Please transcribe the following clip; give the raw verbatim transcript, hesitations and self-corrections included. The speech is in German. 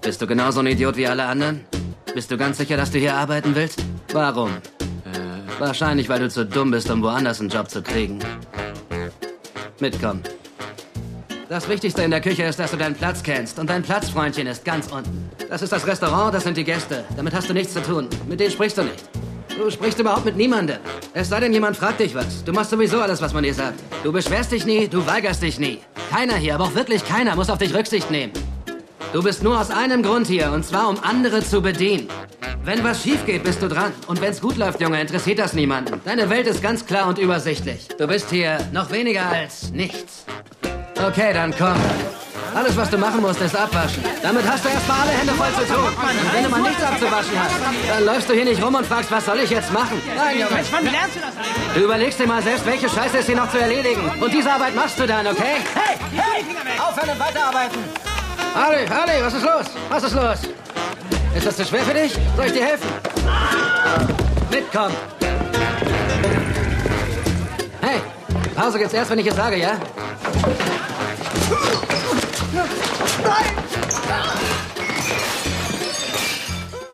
Bist du genauso ein Idiot wie alle anderen? Bist du ganz sicher, dass du hier arbeiten willst? Warum? Äh, wahrscheinlich, weil du zu dumm bist, um woanders einen Job zu kriegen. Mitkommen. Das Wichtigste in der Küche ist, dass du deinen Platz kennst. Und dein Platz, Freundchen, ist ganz unten. Das ist das Restaurant, das sind die Gäste. Damit hast du nichts zu tun. Mit denen sprichst du nicht. Du sprichst überhaupt mit niemandem. Es sei denn, jemand fragt dich was. Du machst sowieso alles, was man dir sagt. Du beschwerst dich nie, du weigerst dich nie. Keiner hier, aber auch wirklich keiner, muss auf dich Rücksicht nehmen. Du bist nur aus einem Grund hier, und zwar, um andere zu bedienen. Wenn was schief geht, bist du dran. Und wenn's gut läuft, Junge, interessiert das niemanden. Deine Welt ist ganz klar und übersichtlich. Du bist hier noch weniger als nichts. Okay, dann komm. Alles, was du machen musst, ist abwaschen. Damit hast du erstmal alle Hände voll zu tun. Und wenn du mal nichts abzuwaschen hast, dann läufst du hier nicht rum und fragst, was soll ich jetzt machen? Nein, Junge. Wann lernst du das eigentlich? Du überlegst dir mal selbst, welche Scheiße ist hier noch zu erledigen. Und diese Arbeit machst du dann, okay? Hey, hey, aufhören und weiterarbeiten. Ali, Ali, was ist los? Was ist los? Ist das zu schwer für dich? Soll ich dir helfen? Mitkommen. Hey, Pause gibt's erst, wenn ich es sage, ja? Nein!